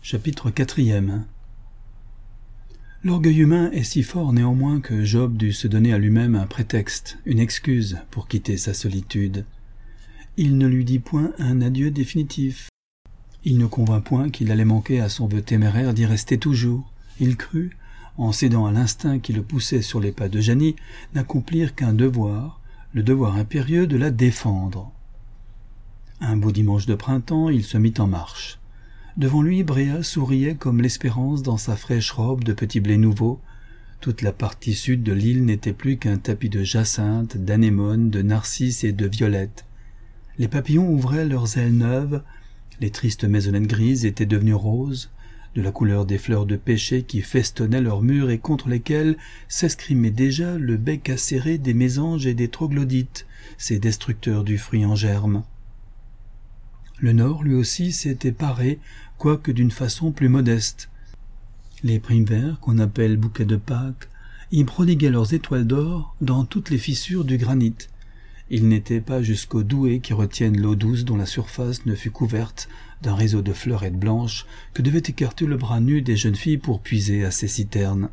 Chapitre 4. L'orgueil humain est si fort néanmoins que Job dut se donner à lui-même un prétexte, une excuse pour quitter sa solitude. Il ne lui dit point un adieu définitif. Il ne convint point qu'il allait manquer à son vœu téméraire d'y rester toujours. Il crut, en cédant à l'instinct qui le poussait sur les pas d'Eugénie, n'accomplir qu'un devoir, le devoir impérieux de la défendre. Un beau dimanche de printemps, il se mit en marche. Devant lui, Bréa souriait comme l'espérance dans sa fraîche robe de petit blé nouveau. Toute la partie sud de l'île n'était plus qu'un tapis de jacinthe, d'anémones, de narcisses et de violettes. Les papillons ouvraient leurs ailes neuves, les tristes maisonnettes grises étaient devenues roses, de la couleur des fleurs de pêcher qui festonnaient leurs murs et contre lesquelles s'escrimait déjà le bec acéré des mésanges et des troglodytes, ces destructeurs du fruit en germe. Le nord, lui aussi, s'était paré, quoique d'une façon plus modeste. Les primevères, qu'on appelle bouquets de Pâques, y prodiguaient leurs étoiles d'or dans toutes les fissures du granit. Ils n'étaient pas jusqu'aux douées qui retiennent l'eau douce dont la surface ne fut couverte d'un réseau de fleurettes blanches que devait écarter le bras nu des jeunes filles pour puiser à ces citernes.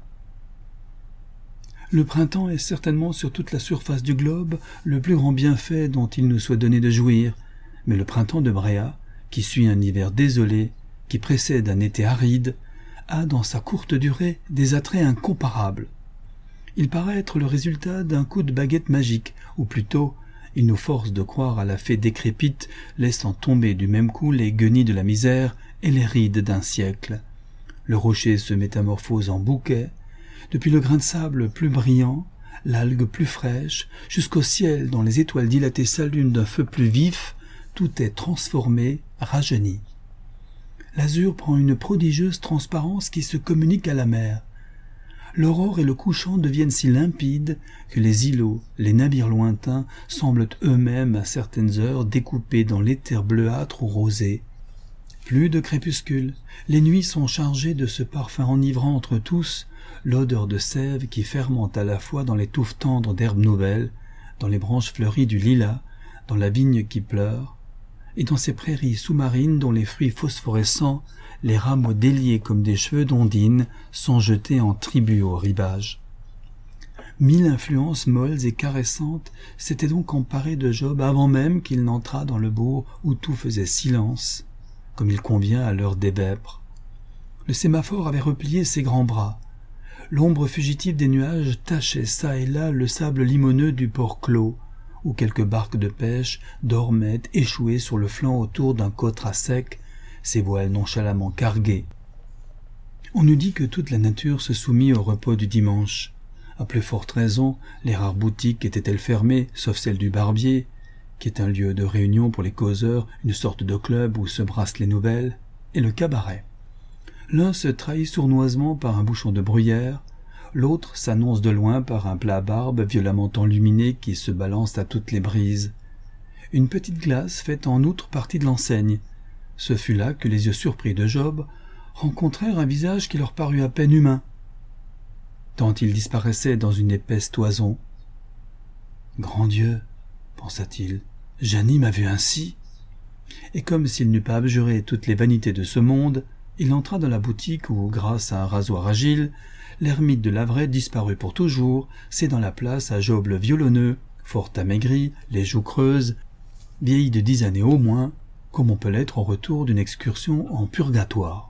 Le printemps est certainement sur toute la surface du globe le plus grand bienfait dont il nous soit donné de jouir, mais le printemps de Bréa, qui suit un hiver désolé, qui précède un été aride, a dans sa courte durée des attraits incomparables. Il paraît être le résultat d'un coup de baguette magique, ou plutôt, il nous force de croire à la fée décrépite, laissant tomber du même coup les guenilles de la misère et les rides d'un siècle. Le rocher se métamorphose en bouquet, depuis le grain de sable plus brillant, l'algue plus fraîche, jusqu'au ciel dont les étoiles dilatées s'allument d'un feu plus vif, tout est transformé, rajeuni. L'azur prend une prodigieuse transparence qui se communique à la mer. L'aurore et le couchant deviennent si limpides que les îlots, les navires lointains, semblent eux-mêmes à certaines heures découpés dans l'éther bleuâtre ou rosé. Plus de crépuscule, les nuits sont chargées de ce parfum enivrant entre tous, l'odeur de sève qui fermente à la fois dans les touffes tendres d'herbes nouvelles, dans les branches fleuries du lilas, dans la vigne qui pleure, et dans ces prairies sous-marines dont les fruits phosphorescents, les rameaux déliés comme des cheveux d'ondine, sont jetés en tribut au rivage. 1000 influences molles et caressantes s'étaient donc emparées de Job avant même qu'il n'entrât dans le bourg où tout faisait silence, comme il convient à l'heure des vêpres. Le sémaphore avait replié ses grands bras. L'ombre fugitive des nuages tachait çà et là le sable limoneux du port clos, où quelques barques de pêche dormaient échouées sur le flanc autour d'un cotre à sec, ses voiles nonchalamment carguées. On eût dit que toute la nature se soumit au repos du dimanche. À plus forte raison, les rares boutiques étaient-elles fermées, sauf celle du barbier, qui est un lieu de réunion pour les causeurs, une sorte de club où se brassent les nouvelles, et le cabaret. L'un se trahit sournoisement par un bouchon de bruyère, l'autre s'annonce de loin par un plat à barbe violemment enluminé qui se balance à toutes les brises. Une petite glace fait en outre partie de l'enseigne. Ce fut là que les yeux surpris de Job rencontrèrent un visage qui leur parut à peine humain, tant il disparaissait dans une épaisse toison. « Grand Dieu !» pensa-t-il, « Jeannie m'a vu ainsi !» Et comme s'il n'eût pas abjuré toutes les vanités de ce monde, il entra dans la boutique où, grâce à un rasoir agile, l'ermite de Lavray disparut pour toujours, cédant la place à Job le violonneux, fort amaigri, les joues creuses, vieilli de 10 années au moins, comme on peut l'être au retour d'une excursion en purgatoire.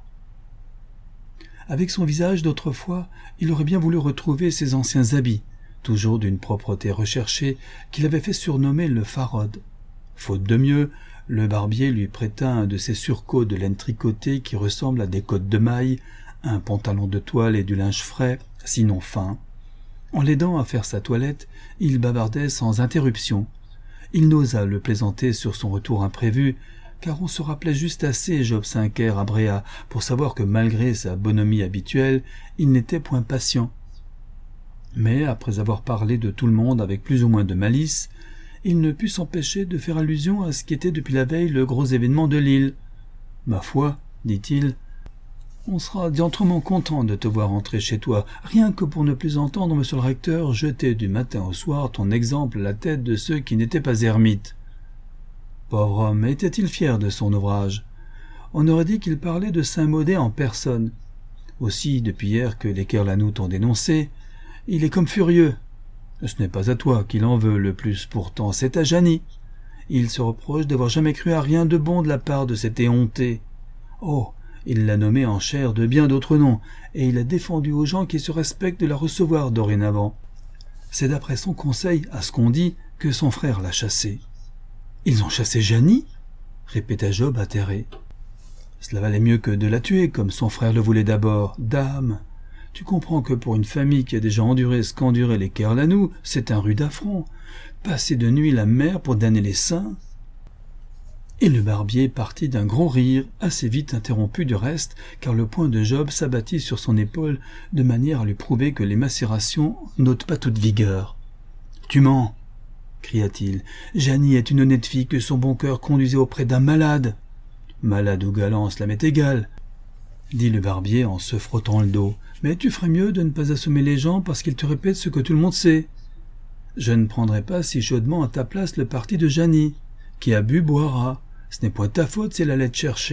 Avec son visage d'autrefois, il aurait bien voulu retrouver ses anciens habits, toujours d'une propreté recherchée, qu'il avait fait surnommer le Pharaode. Faute de mieux, le barbier lui prêta un de ces surcoats de laine tricotée qui ressemblent à des côtes de mailles, un pantalon de toile et du linge frais, sinon fin. En l'aidant à faire sa toilette, il bavardait sans interruption. Il n'osa le plaisanter sur son retour imprévu, car on se rappelait juste assez Job Cinquer à Bréa pour savoir que malgré sa bonhomie habituelle, il n'était point patient. Mais, après avoir parlé de tout le monde avec plus ou moins de malice, il ne put s'empêcher de faire allusion à ce qui était depuis la veille le gros événement de l'île. « Ma foi, dit-il, on sera diantrement content de te voir entrer chez toi, rien que pour ne plus entendre monsieur le recteur jeter du matin au soir ton exemple à la tête de ceux qui n'étaient pas ermites. » Pauvre homme, était-il fier de son ouvrage? On aurait dit qu'il parlait de Saint-Maudé en personne. Aussi, depuis hier que les Kerlanout t'ont dénoncé, il est comme furieux. Ce n'est pas à toi qu'il en veut le plus pourtant, c'est à Jeannie. Il se reproche d'avoir jamais cru à rien de bon de la part de cette éhontée. Oh, il l'a nommée en chair de bien d'autres noms, et il a défendu aux gens qui se respectent de la recevoir dorénavant. C'est d'après son conseil, à ce qu'on dit, que son frère l'a chassée. « Ils ont chassé Jeannie ?» répéta Job atterré. « Cela valait mieux que de la tuer, comme son frère le voulait d'abord. Dame, tu comprends que pour une famille qui a déjà enduré ce qu'enduraient les Kerlanout, c'est un rude affront. Passer de nuit la mer pour damner les saints ?» Et le barbier partit d'un gros rire, assez vite interrompu du reste, car le poing de Job s'abattit sur son épaule de manière à lui prouver que les macérations n'ôtent pas toute vigueur. « Tu mens !» cria-t-il. « Jeannie est une honnête fille que son bon cœur conduisait auprès d'un malade. »« Malade ou galant, cela m'est égal, » dit le barbier en se frottant le dos. « Mais tu ferais mieux de ne pas assommer les gens parce qu'ils te répètent ce que tout le monde sait. Je ne prendrai pas si chaudement à ta place le parti de Jeannie. Qui a bu boira. Ce n'est point ta faute si elle allait te chercher. »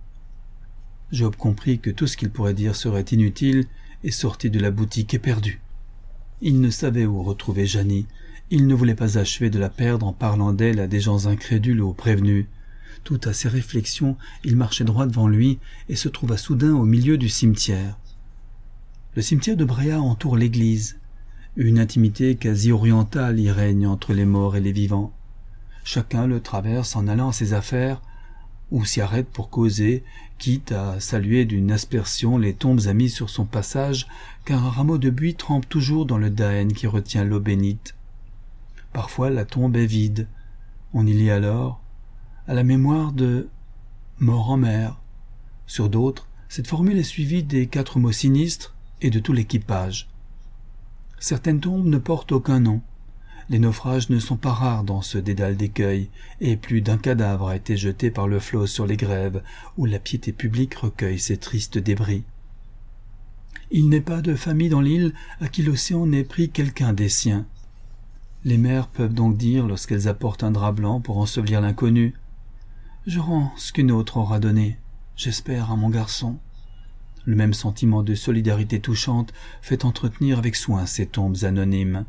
Job comprit que tout ce qu'il pourrait dire serait inutile et sortit de la boutique éperdu. Il ne savait où retrouver Jeannie. Il ne voulait pas achever de la perdre en parlant d'elle à des gens incrédules ou prévenus. Tout à ses réflexions, il marchait droit devant lui et se trouva soudain au milieu du cimetière. Le cimetière de Bréa entoure l'église. Une intimité quasi orientale y règne entre les morts et les vivants. Chacun le traverse en allant à ses affaires ou s'y arrête pour causer, quitte à saluer d'une aspersion les tombes amies sur son passage, car un rameau de buis trempe toujours dans le daen qui retient l'eau bénite. Parfois la tombe est vide. On y lit alors « à la mémoire de mort en mer ». Sur d'autres, cette formule est suivie des 4 mots sinistres et de tout l'équipage. Certaines tombes ne portent aucun nom. Les naufrages ne sont pas rares dans ce dédale d'écueils, et plus d'un cadavre a été jeté par le flot sur les grèves, où la piété publique recueille ces tristes débris. Il n'est pas de famille dans l'île à qui l'océan n'ait pris quelqu'un des siens. Les mères peuvent donc dire, lorsqu'elles apportent un drap blanc pour ensevelir l'inconnu, « Je rends ce qu'une autre aura donné, j'espère à mon garçon. » Le même sentiment de solidarité touchante fait entretenir avec soin ces tombes anonymes.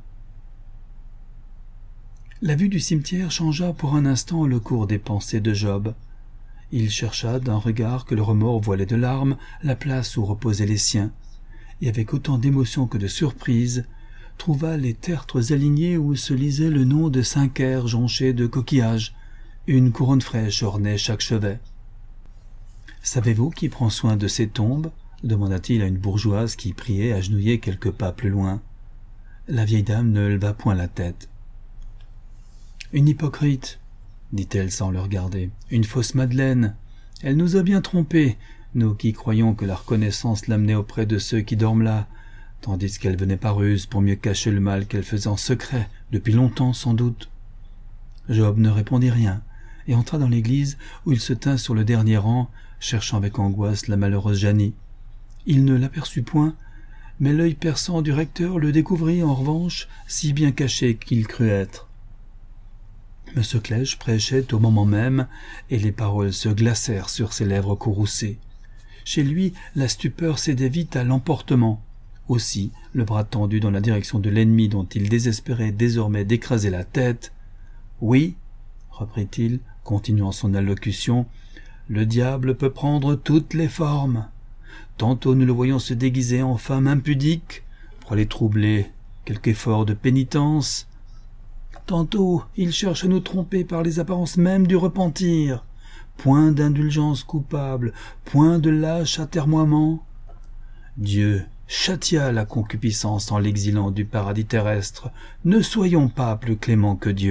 La vue du cimetière changea pour un instant le cours des pensées de Job. Il chercha d'un regard que le remords voilait de larmes la place où reposaient les siens, et avec autant d'émotion que de surprise, trouva les tertres alignés où se lisait le nom de 5 airs jonchés de coquillages. Une couronne fraîche ornait chaque chevet. « Savez-vous qui prend soin de ces tombes ?» demanda-t-il à une bourgeoise qui priait agenouillée quelques pas plus loin. La vieille dame ne leva point la tête. « Une hypocrite, » dit-elle sans le regarder, « une fausse Madeleine. Elle nous a bien trompés, nous qui croyons que la reconnaissance l'amenait auprès de ceux qui dorment là, tandis qu'elle venait par ruse pour mieux cacher le mal qu'elle faisait en secret, depuis longtemps sans doute. » Job ne répondit rien, et entra dans l'église où il se tint sur le dernier rang, cherchant avec angoisse la malheureuse Jeannie. Il ne l'aperçut point, mais l'œil perçant du recteur le découvrit en revanche si bien caché qu'il crut être. M. Clèche prêchait au moment même, et les paroles se glacèrent sur ses lèvres courroucées. Chez lui, la stupeur cédait vite à l'emportement. Aussi, le bras tendu dans la direction de l'ennemi dont il désespérait désormais d'écraser la tête. « Oui, » reprit-il, continuant son allocution, « le diable peut prendre toutes les formes. Tantôt nous le voyons se déguiser en femme impudique, pour aller troubler quelque effort de pénitence. Tantôt il cherche à nous tromper par les apparences mêmes du repentir. Point d'indulgence coupable, point de lâche atermoiement. Dieu châtia la concupiscence en l'exilant du paradis terrestre. Ne soyons pas plus cléments que Dieu. »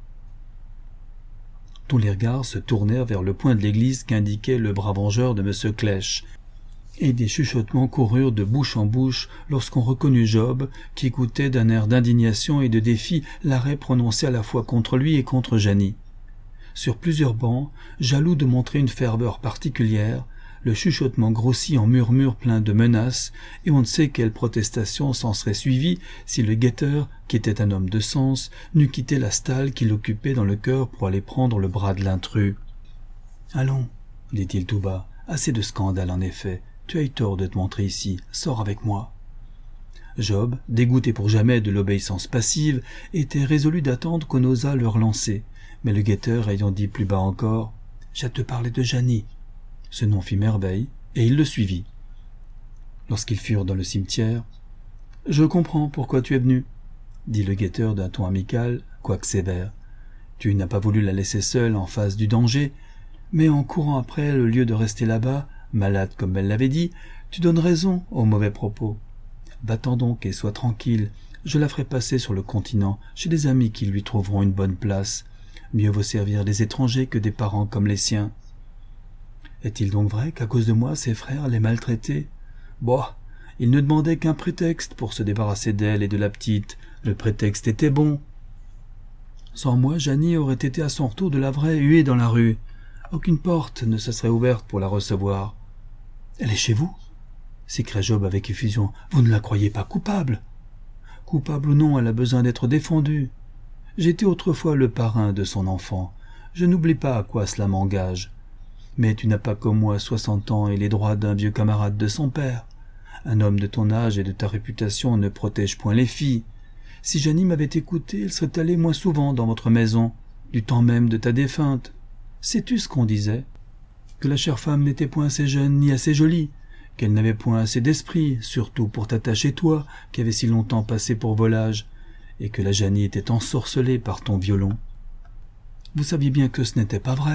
Tous les regards se tournèrent vers le point de l'église qu'indiquait le bras vengeur de M. Clèche, et des chuchotements coururent de bouche en bouche lorsqu'on reconnut Job, qui écoutait d'un air d'indignation et de défi l'arrêt prononcé à la fois contre lui et contre Jeannie. Sur plusieurs bancs, jaloux de montrer une ferveur particulière, le chuchotement grossit en murmures pleins de menaces, et on ne sait quelle protestation s'en serait suivie si le guetteur, qui était un homme de sens, n'eût quitté la stalle qu'il occupait dans le cœur pour aller prendre le bras de l'intrus. « Allons, dit-il tout bas. Assez de scandale en effet. Tu as eu tort de te montrer ici. Sors avec moi. Job, dégoûté pour jamais de l'obéissance passive, était résolu d'attendre qu'on osât le relancer. Mais le guetteur ayant dit plus bas encore « J'ai à te parler de Janie », ce nom fit merveille, et il le suivit. Lorsqu'ils furent dans le cimetière, « Je comprends pourquoi tu es venu », dit le guetteur d'un ton amical, quoique sévère. « Tu n'as pas voulu la laisser seule en face du danger, mais en courant après elle au lieu de rester là-bas, malade comme elle l'avait dit, tu donnes raison aux mauvais propos. Va-t'en donc et sois tranquille, je la ferai passer sur le continent, chez des amis qui lui trouveront une bonne place. Mieux vaut servir les étrangers que des parents comme les siens. » Est-il donc vrai qu'à cause de moi, ses frères les maltraitaient ? Boh, ils ne demandaient qu'un prétexte pour se débarrasser d'elle et de la petite. Le prétexte était bon. Sans moi, Janie aurait été à son retour de la vraie huée dans la rue. Aucune porte ne se serait ouverte pour la recevoir. « Elle est chez vous ?» s'écria Job avec effusion. « Vous ne la croyez pas coupable ?»« Coupable ou non, elle a besoin d'être défendue. J'étais autrefois le parrain de son enfant. Je n'oublie pas à quoi cela m'engage. Mais tu n'as pas comme moi 60 ans et les droits d'un vieux camarade de son père. Un homme de ton âge et de ta réputation ne protège point les filles. Si Janie m'avait écouté, elle serait allée moins souvent dans votre maison, du temps même de ta défunte. Sais-tu ce qu'on disait? Que la chère femme n'était point assez jeune ni assez jolie, qu'elle n'avait point assez d'esprit, surtout pour t'attacher toi, qui avais si longtemps passé pour volage, et que la Janie était ensorcelée par ton violon. Vous saviez bien que ce n'était pas vrai. »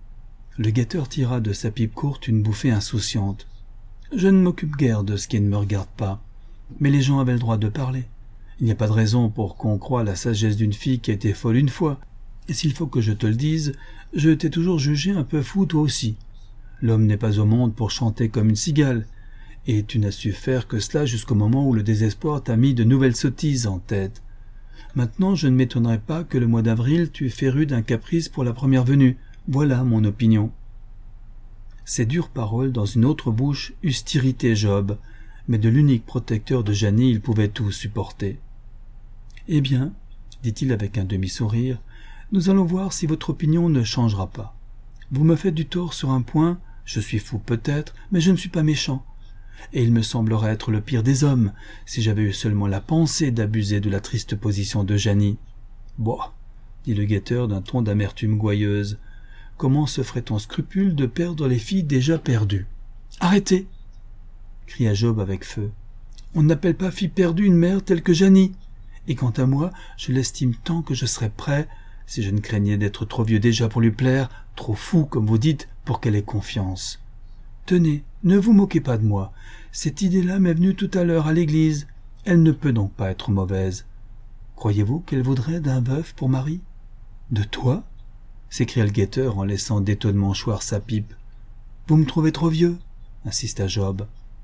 Le guetteur tira de sa pipe courte une bouffée insouciante. « Je ne m'occupe guère de ce qui ne me regarde pas, mais les gens avaient le droit de parler. Il n'y a pas de raison pour qu'on croie la sagesse d'une fille qui a été folle une fois. Et s'il faut que je te le dise, je t'ai toujours jugé un peu fou toi aussi. L'homme n'est pas au monde pour chanter comme une cigale, et tu n'as su faire que cela jusqu'au moment où le désespoir t'a mis de nouvelles sottises en tête. Maintenant, je ne m'étonnerais pas que le mois d'avril tu féru d'un caprice pour la première venue. Voilà mon opinion. » Ces dures paroles dans une autre bouche eussent irrité Job, mais de l'unique protecteur de Janie il pouvait tout supporter. « Eh bien, dit-il avec un demi-sourire, nous allons voir si votre opinion ne changera pas. Vous me faites du tort sur un point, je suis fou peut-être, mais je ne suis pas méchant. Et il me semblerait être le pire des hommes, si j'avais eu seulement la pensée d'abuser de la triste position de Janie. Bois, dit le guetteur d'un ton d'amertume gouailleuse. Comment se ferait-on scrupule de perdre les filles déjà perdues? Arrêtez! Cria Job avec feu. On n'appelle pas fille perdue une mère telle que Janie. Et quant à moi, je l'estime tant que je serais prêt, si je ne craignais d'être trop vieux déjà pour lui plaire, trop fou, comme vous dites, pour qu'elle ait confiance. Tenez, ne vous moquez pas de moi. Cette idée-là m'est venue tout à l'heure à l'église. Elle ne peut donc pas être mauvaise. Croyez-vous qu'elle voudrait d'un veuf pour mari? De toi? S'écria le guetteur en laissant d'étonnement choir sa pipe. Vous me trouvez trop vieux? Insista Job.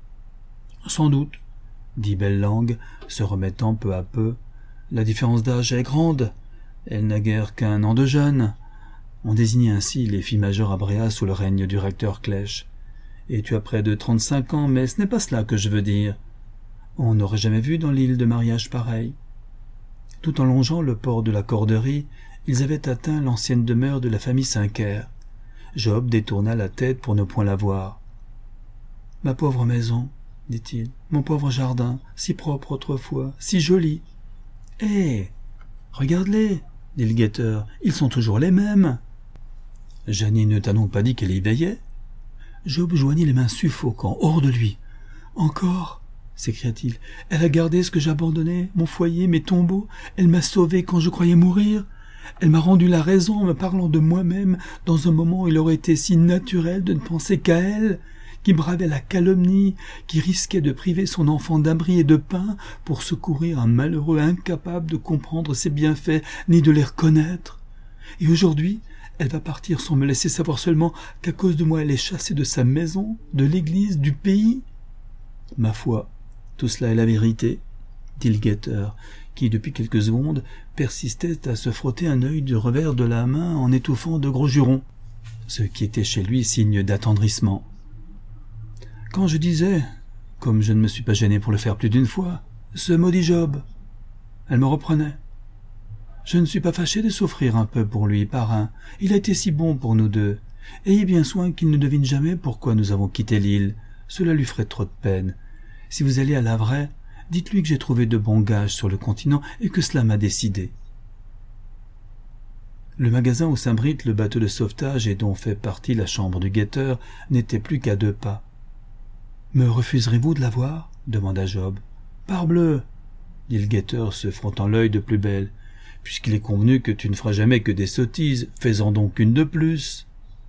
Sans doute, dit Belle-Langue, se remettant peu à peu. La différence d'âge est grande. Elle n'a guère qu'un an de jeune. On désignait ainsi les filles majeures à Bréa sous le règne du recteur Clèche. Et tu as près de 35 ans, mais ce n'est pas cela que je veux dire. On n'aurait jamais vu dans l'île de mariage pareil. Tout en longeant le port de la Corderie, ils avaient atteint l'ancienne demeure de la famille Cinquer. Job détourna la tête pour ne point la voir. « Ma pauvre maison, dit-il, mon pauvre jardin, si propre autrefois, si joli. Hé, regarde-les, dit le guetteur, ils sont toujours les mêmes. Janie ne t'a donc pas dit qu'elle y veillait? Job joignit les mains suffocant, hors de lui. Encore, s'écria-t-il, elle a gardé ce que j'abandonnais, mon foyer, mes tombeaux, elle m'a sauvé quand je croyais mourir. Elle m'a rendu la raison en me parlant de moi-même dans un moment où il aurait été si naturel de ne penser qu'à elle, qui bravait la calomnie, qui risquait de priver son enfant d'abri et de pain pour secourir un malheureux incapable de comprendre ses bienfaits ni de les reconnaître. Et aujourd'hui, elle va partir sans me laisser savoir seulement qu'à cause de moi elle est chassée de sa maison, de l'église, du pays. Ma foi, tout cela est la vérité, dit le guetteur, qui, depuis quelques secondes, persistait à se frotter un œil du revers de la main en étouffant de gros jurons, ce qui était chez lui signe d'attendrissement. Quand je disais, comme je ne me suis pas gêné pour le faire plus d'une fois, ce maudit Job, elle me reprenait. Je ne suis pas fâché de souffrir un peu pour lui, parrain. Il a été si bon pour nous deux. Ayez bien soin qu'il ne devine jamais pourquoi nous avons quitté l'île. Cela lui ferait trop de peine. Si vous allez à Lavray, dites-lui que j'ai trouvé de bons gages sur le continent et que cela m'a décidé. » Le magasin où s'abrite le bateau de sauvetage et dont fait partie la chambre du guetteur n'était plus qu'à 2 pas. « Me refuserez-vous de la voir ?» demanda Job. « Parbleu !» dit le guetteur, se frottant l'œil de plus belle. « Puisqu'il est convenu que tu ne feras jamais que des sottises, fais-en donc une de plus. »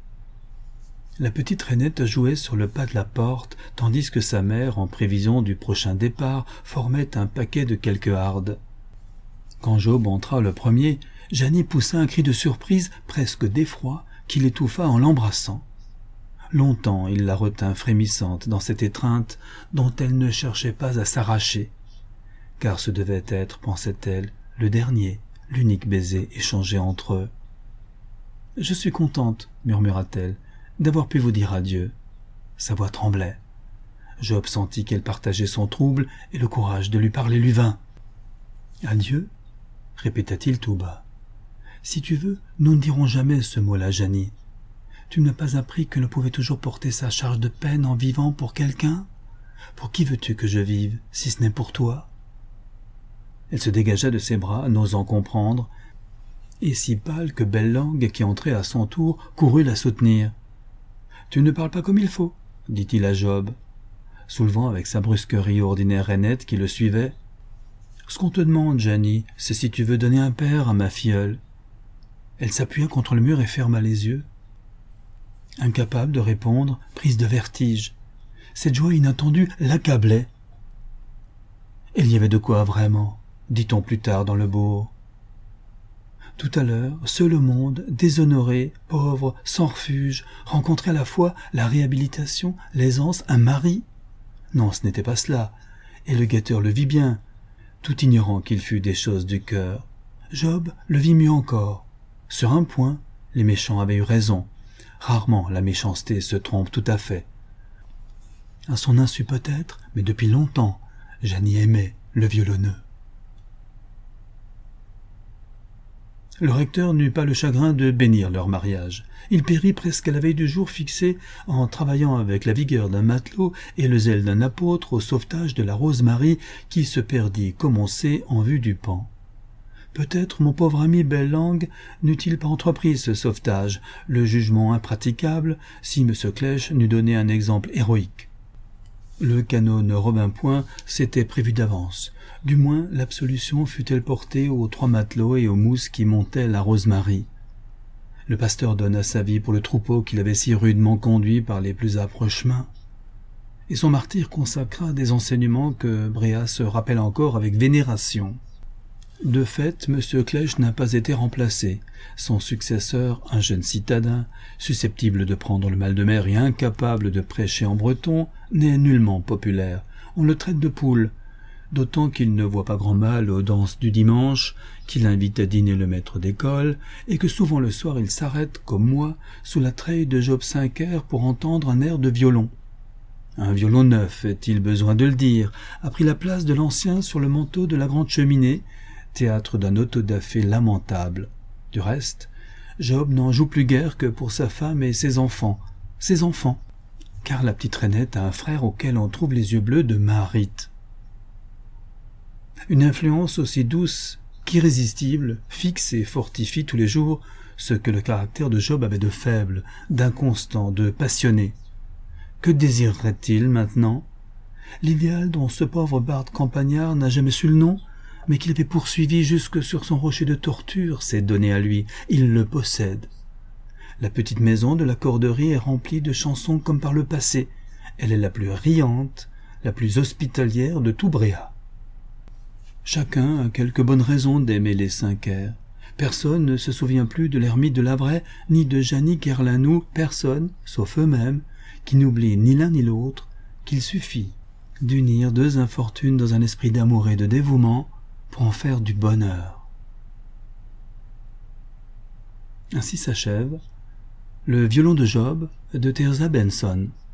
La petite Rainette jouait sur le pas de la porte, tandis que sa mère, en prévision du prochain départ, formait un paquet de quelques hardes. Quand Job entra le premier, Jeannie poussa un cri de surprise, presque d'effroi, qui l'étouffa en l'embrassant. Longtemps il la retint frémissante dans cette étreinte dont elle ne cherchait pas à s'arracher, car ce devait être, pensait-elle, le dernier, l'unique baiser échangé entre eux. « Je suis contente, murmura-t-elle, d'avoir pu vous dire adieu. » Sa voix tremblait. Job sentit qu'elle partageait son trouble et le courage de lui parler lui vint. « Adieu ?» répéta-t-il tout bas. « Si tu veux, nous ne dirons jamais ce mot-là, Jeannie. Tu ne m'as pas appris que l'on pouvait toujours porter sa charge de peine en vivant pour quelqu'un? Pour qui veux-tu que je vive, si ce n'est pour toi ?» Elle se dégagea de ses bras, n'osant comprendre, et si pâle que Belle-Langue, qui entrait à son tour, courut la soutenir. « Tu ne parles pas comme il faut, » dit-il à Job, soulevant avec sa brusquerie ordinaire Rainette qui le suivait. « Ce qu'on te demande, Jeannie, c'est si tu veux donner un père à ma filleule. » Elle s'appuya contre le mur et ferma les yeux. Incapable de répondre, prise de vertige, cette joie inattendue l'accablait. Il y avait de quoi vraiment, dit-on plus tard dans le bourg. Tout à l'heure, seul au monde, déshonoré, pauvre, sans refuge, rencontrait à la fois la réhabilitation, l'aisance, un mari. Non, ce n'était pas cela, et le guetteur le vit bien, tout ignorant qu'il fût des choses du cœur. Job le vit mieux encore. Sur un point, les méchants avaient eu raison. Rarement la méchanceté se trompe tout à fait. À son insu peut-être, mais depuis longtemps, Jeannie aimait le violonneux. Le recteur n'eut pas le chagrin de bénir leur mariage. Il périt presque à la veille du jour fixé en travaillant avec la vigueur d'un matelot et le zèle d'un apôtre au sauvetage de la Rose-Marie qui se perdit, comme on sait, en vue du pan. Peut-être mon pauvre ami Belle-Langue n'eût-il pas entrepris ce sauvetage, le jugement impraticable, si M. Clèche n'eût donné un exemple héroïque. Le canot ne revint point, c'était prévu d'avance. Du moins, l'absolution fut-elle portée aux 3 matelots et aux mousses qui montaient la Rose-Marie. Le pasteur donna sa vie pour le troupeau qu'il avait si rudement conduit par les plus âpres chemins. Et son martyre consacra des enseignements que Bréa se rappelle encore avec vénération. De fait, M. Clèche n'a pas été remplacé. Son successeur, un jeune citadin, susceptible de prendre le mal de mer et incapable de prêcher en breton, n'est nullement populaire. On le traite de poule, d'autant qu'il ne voit pas grand mal aux danses du dimanche, qu'il invite à dîner le maître d'école, et que souvent le soir il s'arrête, comme moi, sous la treille de Job Cinquer pour entendre un air de violon. Un violon neuf, est-il besoin de le dire, a pris la place de l'ancien sur le manteau de la grande cheminée, théâtre d'un autodafé lamentable. Du reste, Job n'en joue plus guère que pour sa femme et ses enfants, car la petite Rainette a un frère auquel on trouve les yeux bleus de Maharit. Une influence aussi douce qu'irrésistible fixe et fortifie tous les jours ce que le caractère de Job avait de faible, d'inconstant, de passionné. Que désirerait-il maintenant? L'idéal dont ce pauvre barde campagnard n'a jamais su le nom, mais qu'il avait poursuivi jusque sur son rocher de torture, s'est donné à lui, il le possède. La petite maison de la Corderie est remplie de chansons comme par le passé, elle est la plus riante, la plus hospitalière de tout Bréa. Chacun a quelque bonne raison d'aimer les Cinquer. Personne ne se souvient plus de l'ermite de Lavray, ni de Jeannie Kerlanou, personne, sauf eux-mêmes, qui n'oublie ni l'un ni l'autre, qu'il suffit d'unir 2 infortunes dans un esprit d'amour et de dévouement, pour en faire du bonheur. Ainsi s'achève le violon de Job de Thérèse Benson.